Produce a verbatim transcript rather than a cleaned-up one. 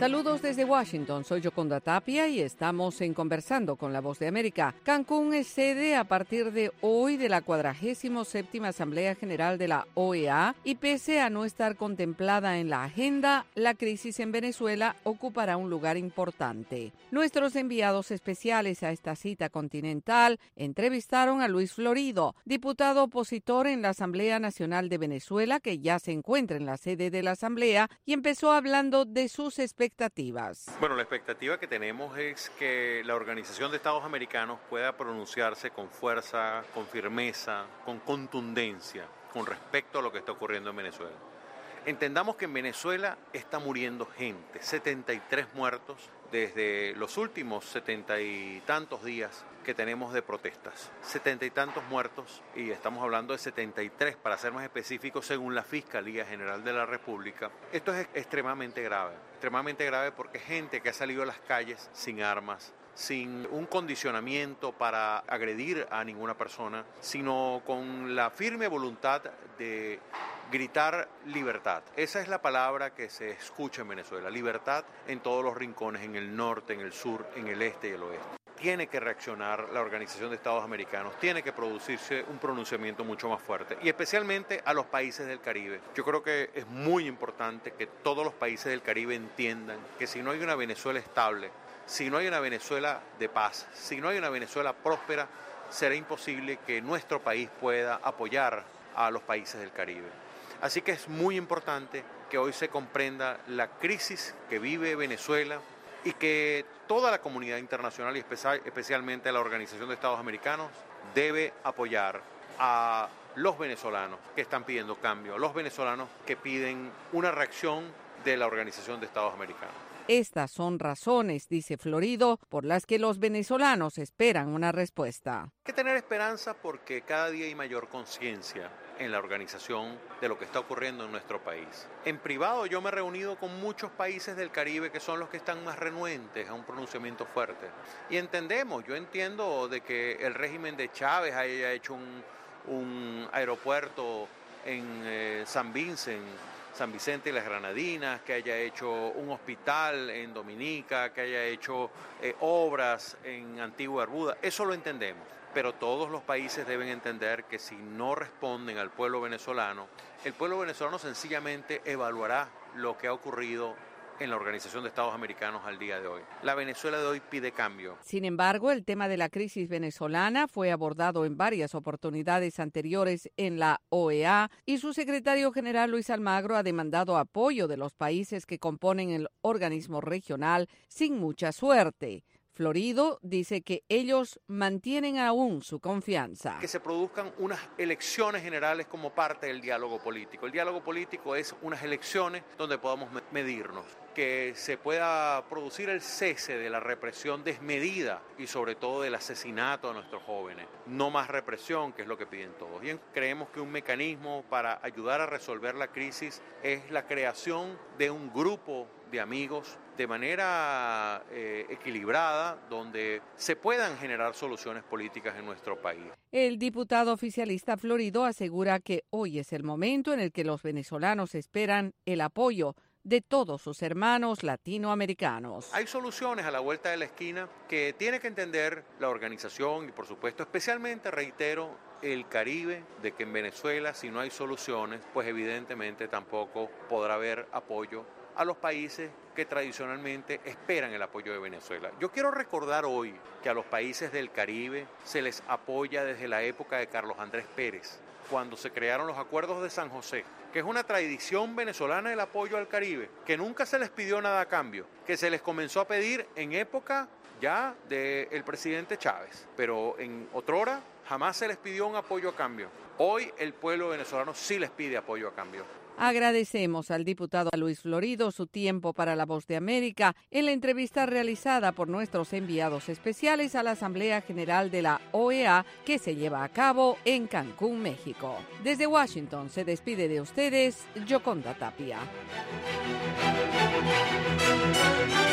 Saludos desde Washington, soy Yoconda Tapia y estamos en Conversando con la Voz de América. Cancún es sede a partir de hoy de la cuadragésima séptima Asamblea General de la O E A y pese a no estar contemplada en la agenda, la crisis en Venezuela ocupará un lugar importante. Nuestros enviados especiales a esta cita continental entrevistaron a Luis Florido, diputado opositor en la Asamblea Nacional de Venezuela, que ya se encuentra en la sede de la Asamblea, y empezó hablando de sus expectativas. Bueno, la expectativa que tenemos es que la Organización de Estados Americanos pueda pronunciarse con fuerza, con firmeza, con contundencia con respecto a lo que está ocurriendo en Venezuela. Entendamos que en Venezuela está muriendo gente, setenta y tres muertos desde los últimos setenta y tantos días que tenemos de protestas. setenta y tantos muertos, y estamos hablando de setenta y tres, para ser más específicos, según la Fiscalía General de la República. Esto es extremadamente grave, extremadamente grave porque gente que ha salido a las calles sin armas, sin un condicionamiento para agredir a ninguna persona, sino con la firme voluntad de gritar libertad. Esa es la palabra que se escucha en Venezuela, libertad en todos los rincones, en el norte, en el sur, en el este y el oeste. Tiene que reaccionar la Organización de Estados Americanos, tiene que producirse un pronunciamiento mucho más fuerte, y especialmente a los países del Caribe. Yo creo que es muy importante que todos los países del Caribe entiendan que si no hay una Venezuela estable, si no hay una Venezuela de paz, si no hay una Venezuela próspera, será imposible que nuestro país pueda apoyar a los países del Caribe. Así que es muy importante que hoy se comprenda la crisis que vive Venezuela y que toda la comunidad internacional y especial, especialmente la Organización de Estados Americanos debe apoyar a los venezolanos que están pidiendo cambio, a los venezolanos que piden una reacción de la Organización de Estados Americanos. Estas son razones, dice Florido, por las que los venezolanos esperan una respuesta. Hay que tener esperanza porque cada día hay mayor conciencia en la organización de lo que está ocurriendo en nuestro país. En privado yo me he reunido con muchos países del Caribe que son los que están más renuentes a un pronunciamiento fuerte. Y entendemos, yo entiendo de que el régimen de Chávez haya hecho un, un aeropuerto en eh, San Vincent, San Vicente y las Granadinas, que haya hecho un hospital en Dominica, que haya hecho eh, obras en Antigua Barbuda, eso lo entendemos. Pero todos los países deben entender que si no responden al pueblo venezolano, el pueblo venezolano sencillamente evaluará lo que ha ocurrido en la Organización de Estados Americanos al día de hoy. La Venezuela de hoy pide cambio. Sin embargo, el tema de la crisis venezolana fue abordado en varias oportunidades anteriores en la O E A y su secretario general Luis Almagro ha demandado apoyo de los países que componen el organismo regional sin mucha suerte. Florido dice que ellos mantienen aún su confianza. Que se produzcan unas elecciones generales como parte del diálogo político. El diálogo político es unas elecciones donde podamos medirnos. Que se pueda producir el cese de la represión desmedida y sobre todo del asesinato de nuestros jóvenes. No más represión, que es lo que piden todos. Y creemos que un mecanismo para ayudar a resolver la crisis es la creación de un grupo de amigos de manera eh, equilibrada, donde se puedan generar soluciones políticas en nuestro país. El diputado oficialista Florido asegura que hoy es el momento en el que los venezolanos esperan el apoyo de todos sus hermanos latinoamericanos. Hay soluciones a la vuelta de la esquina que tiene que entender la organización y, por supuesto, especialmente, reitero, el Caribe, de que en Venezuela, si no hay soluciones, pues evidentemente tampoco podrá haber apoyo a los países que tradicionalmente esperan el apoyo de Venezuela. Yo quiero recordar hoy que a los países del Caribe se les apoya desde la época de Carlos Andrés Pérez, cuando se crearon los acuerdos de San José, que es una tradición venezolana del apoyo al Caribe, que nunca se les pidió nada a cambio, que se les comenzó a pedir en época ya del presidente Chávez, pero en otrora jamás se les pidió un apoyo a cambio. Hoy el pueblo venezolano sí les pide apoyo a cambio. Agradecemos al diputado Luis Florido su tiempo para La Voz de América en la entrevista realizada por nuestros enviados especiales a la Asamblea General de la O E A que se lleva a cabo en Cancún, México. Desde Washington se despide de ustedes Yoconda Tapia.